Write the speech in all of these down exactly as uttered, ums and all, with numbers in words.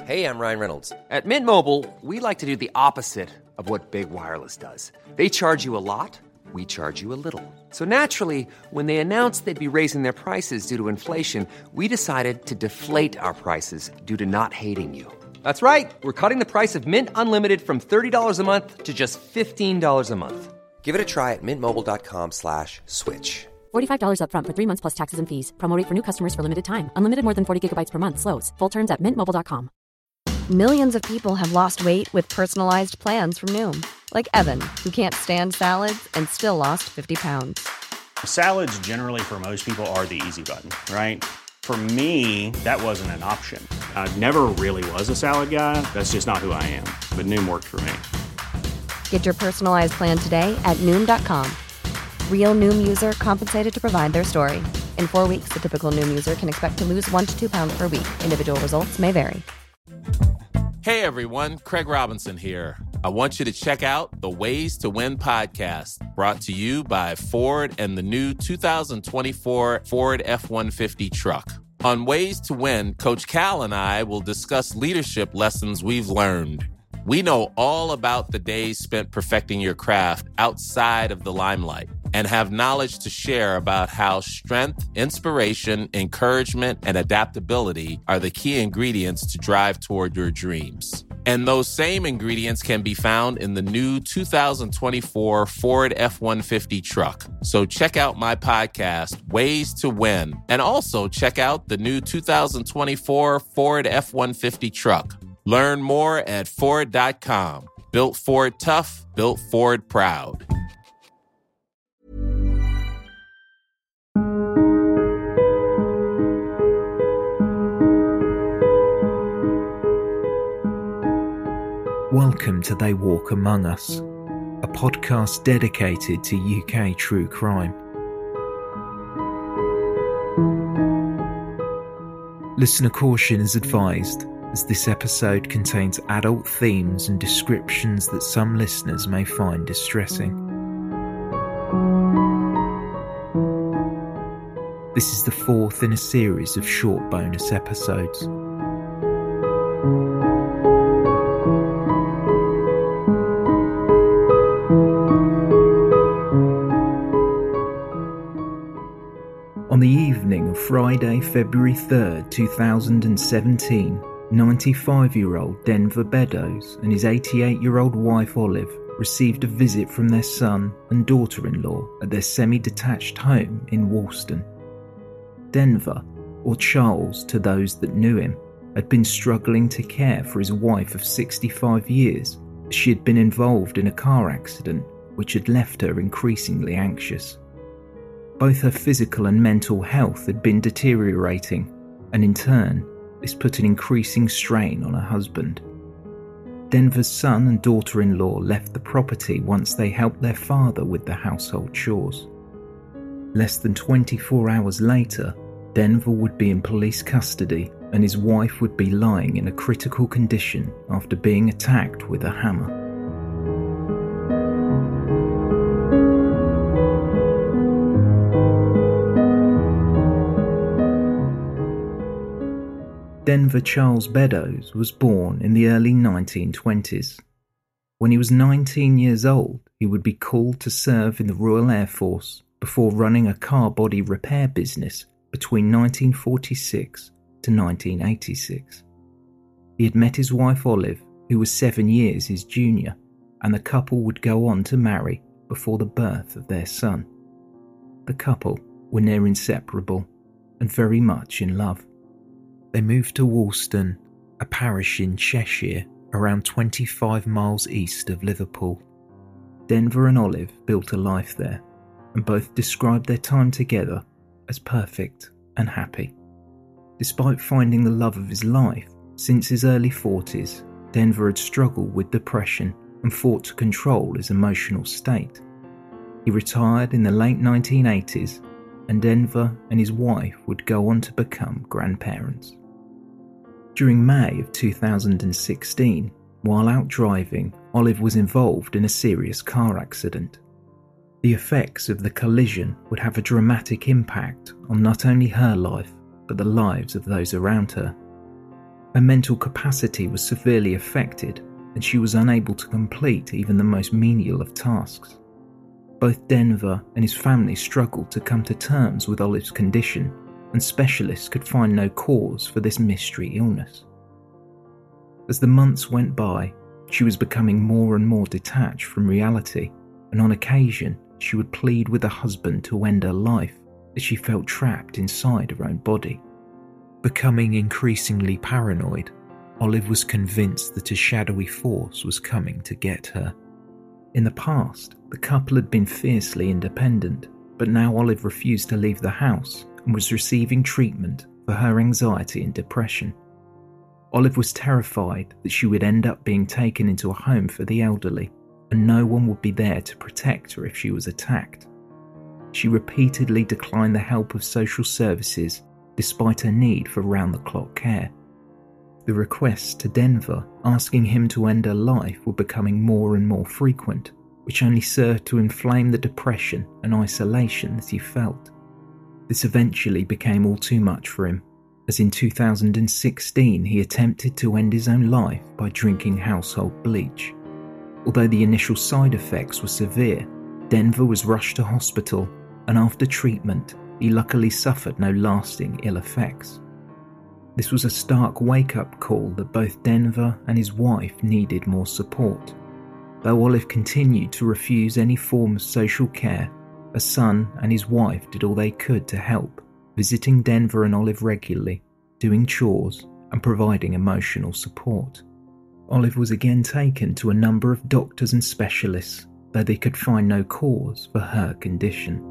Hey, I'm Ryan Reynolds. At Mint Mobile, we like to do the opposite of what Big Wireless does. They charge you a lot, we charge you a little. So naturally, when they announced they'd be raising their prices due to inflation, we decided to deflate our prices due to not hating you. That's right. We're cutting the price of Mint Unlimited from thirty dollars a month to just fifteen dollars a month. Give it a try at mintmobile.com slash switch. forty-five dollars up front for three months plus taxes and fees. Promo rate for new customers for limited time. Unlimited more than forty gigabytes per month slows. Full terms at mint mobile dot com. Millions of people have lost weight with personalized plans from Noom. Like Evan, who can't stand salads and still lost fifty pounds. Salads generally for most people are the easy button, right? For me, that wasn't an option. I never really was a salad guy. That's just not who I am. But Noom worked for me. Get your personalized plan today at Noom dot com. Real Noom user compensated to provide their story. In four weeks, the typical Noom user can expect to lose one to two pounds per week. Individual results may vary. Hey everyone, Craig Robinson here. I want you to check out the Ways to Win podcast, brought to you by Ford and the new two thousand twenty-four Ford F one fifty truck. On Ways to Win, Coach Cal and I will discuss leadership lessons we've learned. We know all about the days spent perfecting your craft outside of the limelight and have knowledge to share about how strength, inspiration, encouragement, and adaptability are the key ingredients to drive toward your dreams. And those same ingredients can be found in the new two thousand twenty-four Ford F one fifty truck. So check out my podcast, Ways to Win, and also check out the new two thousand twenty-four Ford F one fifty truck. Learn more at Ford dot com. Built Ford tough, built Ford proud. Welcome to They Walk Among Us, a podcast dedicated to U K true crime. Listener caution is advised, as this episode contains adult themes and descriptions that some listeners may find distressing. This is the fourth in a series of short bonus episodes. On the evening of Friday, February third, two thousand seventeen, ninety-five-year-old Denver Beddoes and his eighty-eight-year-old wife Olive received a visit from their son and daughter-in-law at their semi-detached home in Woolston. Denver, or Charles to those that knew him, had been struggling to care for his wife of sixty-five years as she had been involved in a car accident which had left her increasingly anxious. Both her physical and mental health had been deteriorating, and in turn, this put an increasing strain on her husband. Denver's son and daughter-in-law left the property once they helped their father with the household chores. Less than twenty-four hours later, Denver would be in police custody and his wife would be lying in a critical condition after being attacked with a hammer. Denver Charles Beddoes was born in the early nineteen twenties. When he was nineteen years old, he would be called to serve in the Royal Air Force before running a car body repair business between nineteen forty-six to nineteen eighty-six. He had met his wife Olive, who was seven years his junior, and the couple would go on to marry before the birth of their son. The couple were near inseparable and very much in love. They moved to Woolston, a parish in Cheshire, around twenty-five miles east of Liverpool. Denver and Olive built a life there, and both described their time together as perfect and happy. Despite finding the love of his life, since his early forties, Denver had struggled with depression and fought to control his emotional state. He retired in the late nineteen eighties, and Denver and his wife would go on to become grandparents. During May of two thousand sixteen, while out driving, Olive was involved in a serious car accident. The effects of the collision would have a dramatic impact on not only her life, but the lives of those around her. Her mental capacity was severely affected, and she was unable to complete even the most menial of tasks. Both Denver and his family struggled to come to terms with Olive's condition, and specialists could find no cause for this mystery illness. As the months went by, she was becoming more and more detached from reality, and on occasion she would plead with her husband to end her life as she felt trapped inside her own body. Becoming increasingly paranoid, Olive was convinced that a shadowy force was coming to get her. In the past, the couple had been fiercely independent, but now Olive refused to leave the house and was receiving treatment for her anxiety and depression. Olive was terrified that she would end up being taken into a home for the elderly, and no one would be there to protect her if she was attacked. She repeatedly declined the help of social services despite her need for round-the-clock care. The requests to Denver asking him to end her life were becoming more and more frequent, which only served to inflame the depression and isolation that he felt. This eventually became all too much for him, as in two thousand sixteen he attempted to end his own life by drinking household bleach. Although the initial side effects were severe, Denver was rushed to hospital, and after treatment, he luckily suffered no lasting ill effects. This was a stark wake-up call that both Denver and his wife needed more support. Though Olive continued to refuse any form of social care, her son and his wife did all they could to help, visiting Denver and Olive regularly, doing chores, and providing emotional support. Olive was again taken to a number of doctors and specialists, though they could find no cause for her condition.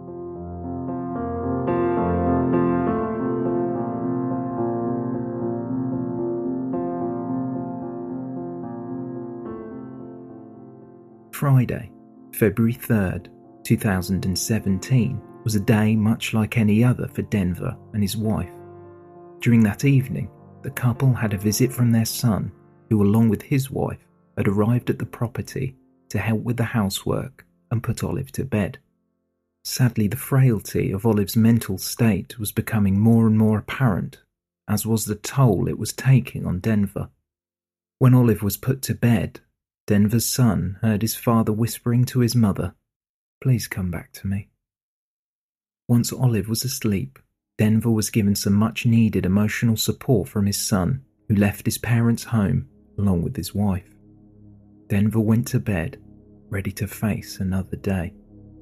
Friday, February third, two thousand seventeen, was a day much like any other for Denver and his wife. During that evening, the couple had a visit from their son, who along with his wife had arrived at the property to help with the housework and put Olive to bed. Sadly, the frailty of Olive's mental state was becoming more and more apparent, as was the toll it was taking on Denver. When Olive was put to bed, Denver's son heard his father whispering to his mother, "Please come back to me." Once Olive was asleep, Denver was given some much-needed emotional support from his son, who left his parents' home along with his wife. Denver went to bed, ready to face another day.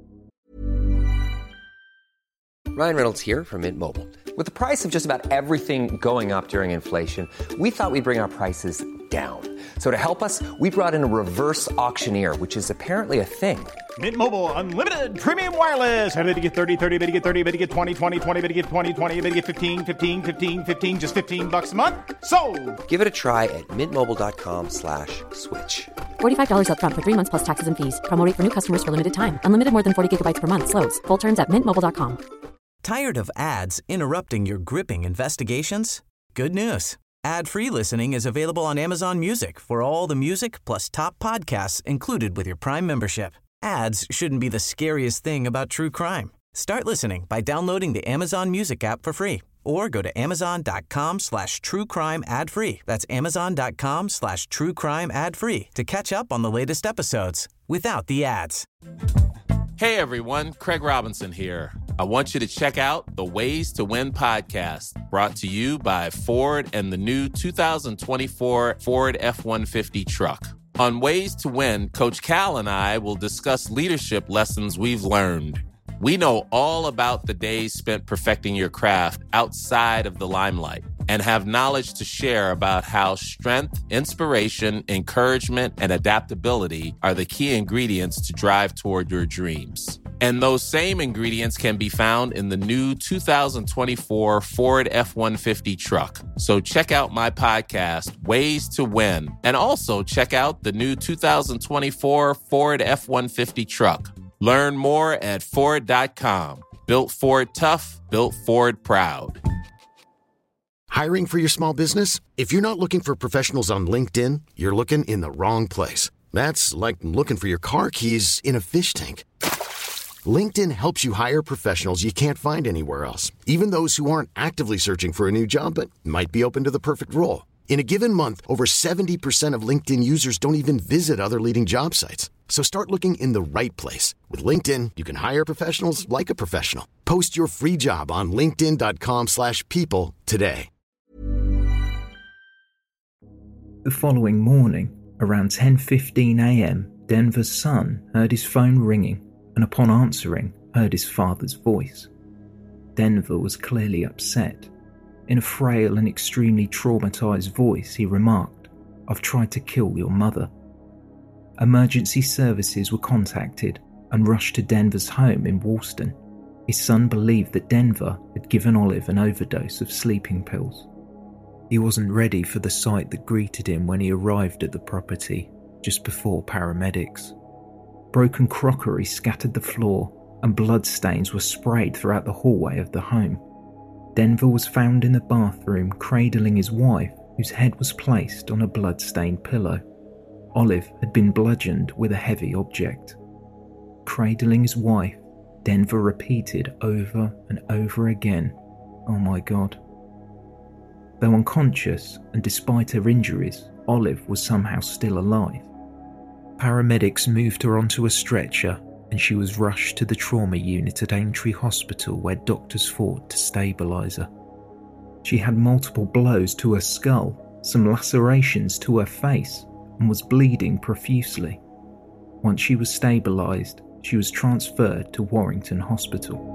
Ryan Reynolds here from Mint Mobile. With the price of just about everything going up during inflation, we thought we'd bring our prices down. So to help us, we brought in a reverse auctioneer, which is apparently a thing. Mint Mobile Unlimited Premium Wireless. How to get thirty, thirty, how to get thirty, how to get twenty, twenty, twenty, how to get twenty, twenty, how to get fifteen, fifteen, fifteen, fifteen, just fifteen bucks a month? Sold! Give it a try at mintmobile.com slash switch. forty-five dollars up front for three months plus taxes and fees. Promo rate for new customers for limited time. Unlimited more than forty gigabytes per month. Slows full terms at mint mobile dot com. Tired of ads interrupting your gripping investigations? Good news. Ad-free listening is available on Amazon Music for all the music plus top podcasts included with your Prime membership. Ads shouldn't be the scariest thing about true crime. Start listening by downloading the Amazon Music app for free or go to amazon.com slash true crime ad free. That's amazon.com slash true crime ad free to catch up on the latest episodes without the ads. Hey everyone, Craig Robinson here. I want you to check out the Ways to Win podcast, brought to you by Ford and the new two thousand twenty-four Ford F one fifty truck. On Ways to Win, Coach Cal and I will discuss leadership lessons we've learned. We know all about the days spent perfecting your craft outside of the limelight and have knowledge to share about how strength, inspiration, encouragement, and adaptability are the key ingredients to drive toward your dreams. And those same ingredients can be found in the new two thousand twenty-four Ford F one fifty truck. So check out my podcast, Ways to Win, and also check out the new two thousand twenty-four Ford F one fifty truck. Learn more at Ford dot com. Built Ford tough, built Ford proud. Hiring for your small business? If you're not looking for professionals on LinkedIn, you're looking in the wrong place. That's like looking for your car keys in a fish tank. LinkedIn helps you hire professionals you can't find anywhere else, even those who aren't actively searching for a new job but might be open to the perfect role. In a given month, over seventy percent of LinkedIn users don't even visit other leading job sites. So start looking in the right place. With LinkedIn, you can hire professionals like a professional. Post your free job on linkedin.com slash people today. The following morning, around ten fifteen a.m., Denver's son heard his phone ringing and upon answering, heard his father's voice. Denver was clearly upset. In a frail and extremely traumatized voice, he remarked, "I've tried to kill your mother." Emergency services were contacted and rushed to Denver's home in Woolston. His son believed that Denver had given Olive an overdose of sleeping pills. He wasn't ready for the sight that greeted him when he arrived at the property, just before paramedics. Broken crockery scattered the floor and bloodstains were sprayed throughout the hallway of the home. Denver was found in the bathroom cradling his wife, whose head was placed on a blood-stained pillow. Olive had been bludgeoned with a heavy object. Cradling his wife, Denver repeated over and over again, "Oh my God." Though unconscious and despite her injuries, Olive was somehow still alive. Paramedics moved her onto a stretcher and she was rushed to the trauma unit at Aintree Hospital where doctors fought to stabilise her. She had multiple blows to her skull, some lacerations to her face, and was bleeding profusely. Once she was stabilised, she was transferred to Warrington Hospital.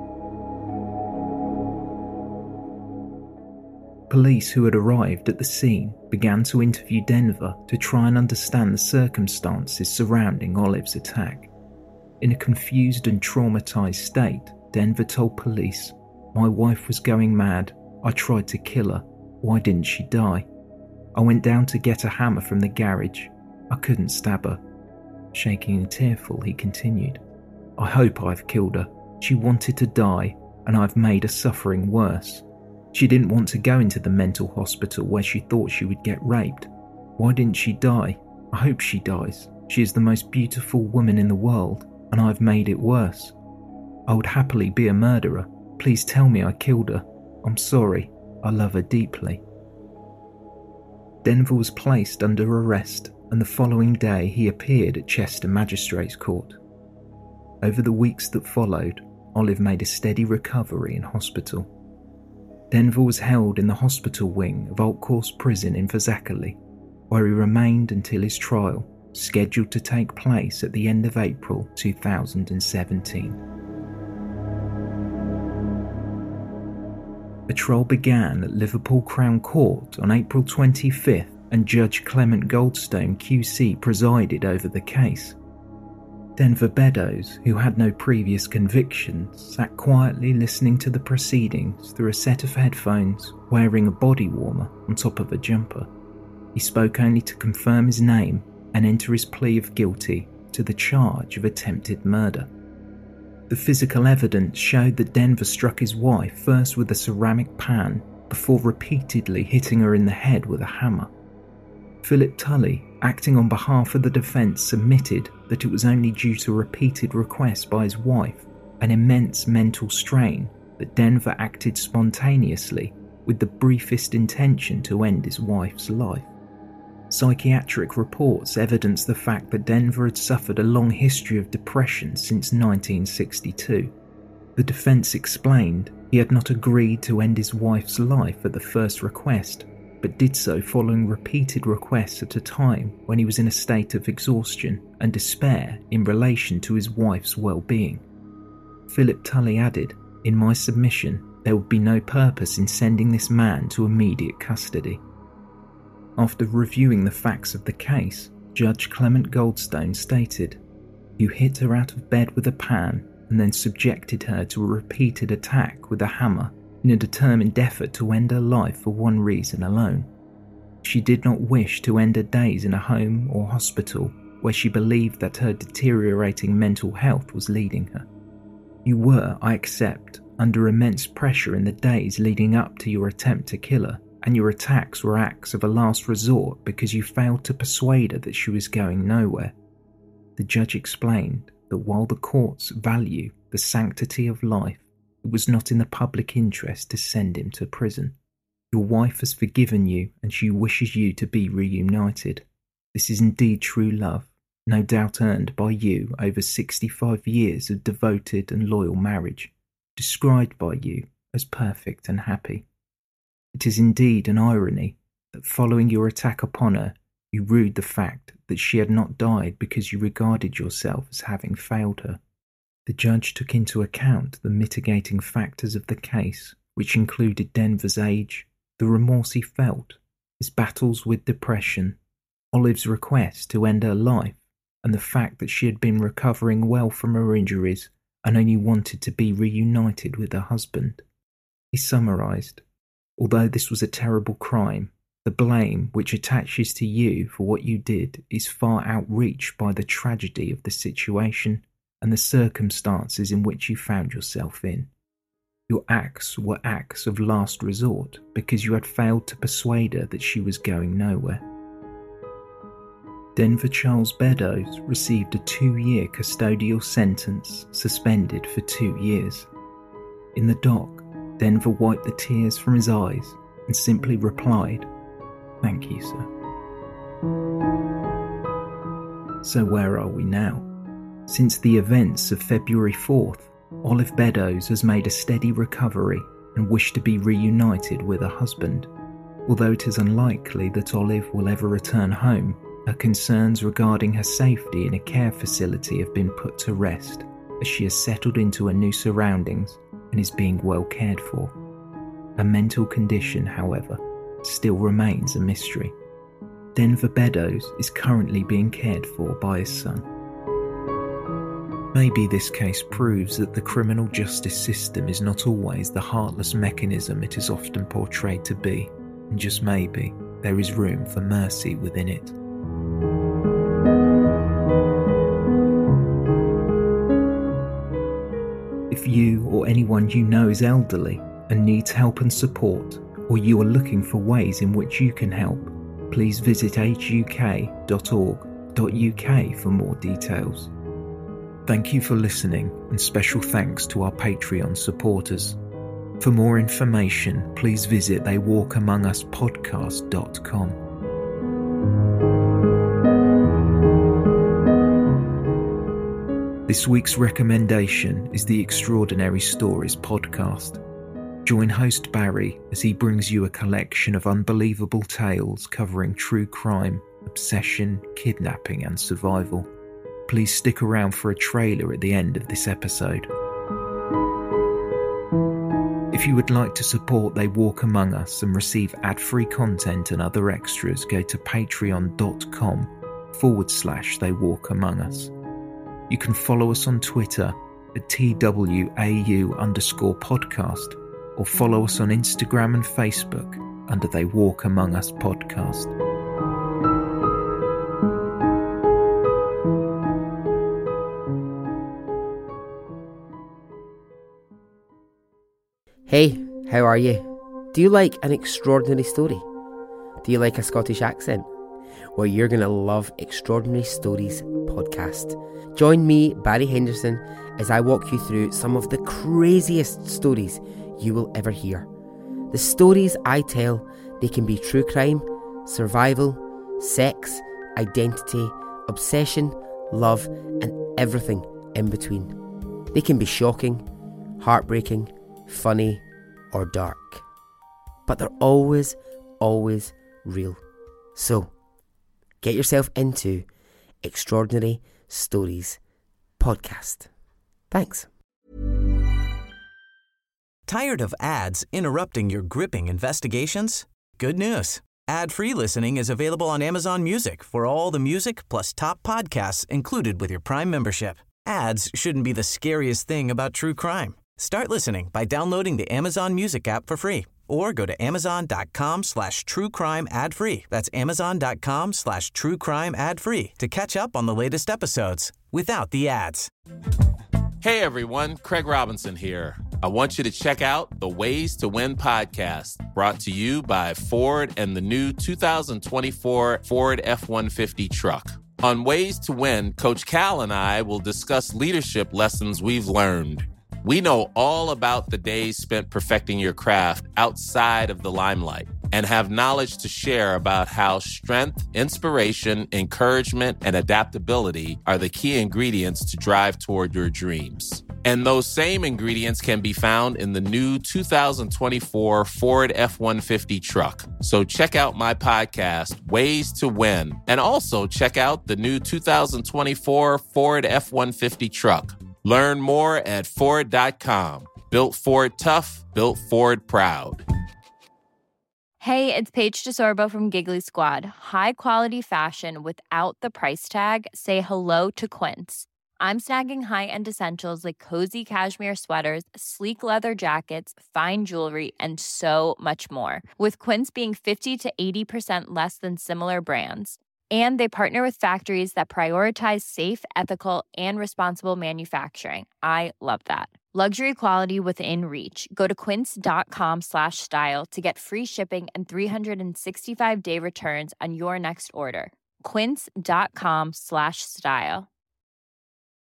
Police who had arrived at the scene began to interview Denver to try and understand the circumstances surrounding Olive's attack. In a confused and traumatised state, Denver told police, "My wife was going mad. I tried to kill her. Why didn't she die? I went down to get a hammer from the garage. I couldn't stab her." Shaking and tearful, he continued, "I hope I've killed her. She wanted to die, and I've made her suffering worse. She didn't want to go into the mental hospital where she thought she would get raped. Why didn't she die? I hope she dies. She is the most beautiful woman in the world, and I've made it worse. I would happily be a murderer. Please tell me I killed her. I'm sorry. I love her deeply." Denver was placed under arrest, and the following day he appeared at Chester Magistrates Court. Over the weeks that followed, Olive made a steady recovery in hospital. Denver was held in the hospital wing of Old Course Prison in Fazakerley, where he remained until his trial, scheduled to take place at the end of April two thousand seventeen. A trial began at Liverpool Crown Court on April twenty-fifth, and Judge Clement Goldstone Q C presided over the case. Denver Beddoes, who had no previous convictions, sat quietly listening to the proceedings through a set of headphones, wearing a body warmer on top of a jumper. He spoke only to confirm his name and enter his plea of guilty to the charge of attempted murder. The physical evidence showed that Denver struck his wife first with a ceramic pan before repeatedly hitting her in the head with a hammer. Philip Tully, acting on behalf of the defence, submitted that it was only due to repeated requests by his wife, an immense mental strain, that Denver acted spontaneously with the briefest intention to end his wife's life. Psychiatric reports evidence the fact that Denver had suffered a long history of depression since nineteen sixty-two. The defence explained he had not agreed to end his wife's life at the first request, but did so following repeated requests at a time when he was in a state of exhaustion and despair in relation to his wife's well-being. Philip Tully added, "In my submission, there would be no purpose in sending this man to immediate custody." After reviewing the facts of the case, Judge Clement Goldstone stated, "You hit her out of bed with a pan and then subjected her to a repeated attack with a hammer in a determined effort to end her life for one reason alone. She did not wish to end her days in a home or hospital where she believed that her deteriorating mental health was leading her. You were, I accept, under immense pressure in the days leading up to your attempt to kill her, and your attacks were acts of a last resort because you failed to persuade her that she was going nowhere." The judge explained that while the courts value the sanctity of life, it was not in the public interest to send him to prison. Your wife has forgiven you and she wishes you to be reunited. This is indeed true love, no doubt earned by you over sixty-five years of devoted and loyal marriage, described by you as perfect and happy. It is indeed an irony that following your attack upon her, you rued the fact that she had not died because you regarded yourself as having failed her. The judge took into account the mitigating factors of the case, which included Denver's age, the remorse he felt, his battles with depression, Olive's request to end her life, and the fact that she had been recovering well from her injuries and only wanted to be reunited with her husband. He summarised, although this was a terrible crime, the blame which attaches to you for what you did is far outreached by the tragedy of the situation and the circumstances in which you found yourself in. Your acts were acts of last resort because you had failed to persuade her that she was going nowhere. Denver Charles Beddoes received a two-year custodial sentence, suspended for two years. In the dock, Denver wiped the tears from his eyes and simply replied, "Thank you, sir." So where are we now? Since the events of February fourth, Olive Beddoes has made a steady recovery and wished to be reunited with her husband. Although it is unlikely that Olive will ever return home, her concerns regarding her safety in a care facility have been put to rest as she has settled into her new surroundings and is being well cared for. Her mental condition, however, still remains a mystery. Denver Beddoes is currently being cared for by his son. Maybe this case proves that the criminal justice system is not always the heartless mechanism it is often portrayed to be, and just maybe there is room for mercy within it. If you or anyone you know is elderly and needs help and support, or you are looking for ways in which you can help, please visit age u k dot org dot u k for more details. Thank you for listening, and special thanks to our Patreon supporters. For more information, please visit they walk among us podcast dot com. This week's recommendation is the Extraordinary Stories podcast. Join host Barry as he brings you a collection of unbelievable tales covering true crime, obsession, kidnapping and survival. Please stick around for a trailer at the end of this episode. If you would like to support They Walk Among Us and receive ad-free content and other extras, go to patreon.com forward slash They Walk Among Us. You can follow us on Twitter at TWAU underscore podcast, or follow us on Instagram and Facebook under They Walk Among Us podcast. Hey, how are you? Do you like an extraordinary story? Do you like a Scottish accent? Well, you're going to love Extraordinary Stories podcast. Join me, Barry Henderson, as I walk you through some of the craziest stories you will ever hear. The stories I tell, they can be true crime, survival, sex, identity, obsession, love, and everything in between. They can be shocking, heartbreaking, funny, or dark. But they're always, always real. So, get yourself into Extraordinary Stories podcast. Thanks. Tired of ads interrupting your gripping investigations? Good news. Ad-free listening is available on Amazon Music for all the music plus top podcasts included with your Prime membership. Ads shouldn't be the scariest thing about true crime. Start listening by downloading the Amazon Music app for free, or go to amazon.com slash true crime ad free. That's amazon.com slash true crime ad free to catch up on the latest episodes without the ads. Hey everyone, Craig Robinson here. I want you to check out the Ways to Win podcast, brought to you by Ford and the new two thousand twenty-four Ford F one fifty truck. On Ways to Win, Coach Cal and I will discuss leadership lessons we've learned. We know all about the days spent perfecting your craft outside of the limelight and have knowledge to share about how strength, inspiration, encouragement, and adaptability are the key ingredients to drive toward your dreams. And those same ingredients can be found in the new two thousand twenty-four Ford F one fifty truck. So check out my podcast, Ways to Win, and also check out the new two thousand twenty-four Ford F one fifty truck. Learn more at Ford dot com. Built Ford tough, built Ford proud. Hey, it's Paige DeSorbo from Giggly Squad. High quality fashion without the price tag. Say hello to Quince. I'm snagging high-end essentials like cozy cashmere sweaters, sleek leather jackets, fine jewelry, and so much more. With Quince being fifty to eighty percent less than similar brands. And they partner with factories that prioritize safe, ethical, and responsible manufacturing. I love that. Luxury quality within reach. Go to quince.com slash style to get free shipping and three sixty-five day returns on your next order. Quince.com slash style.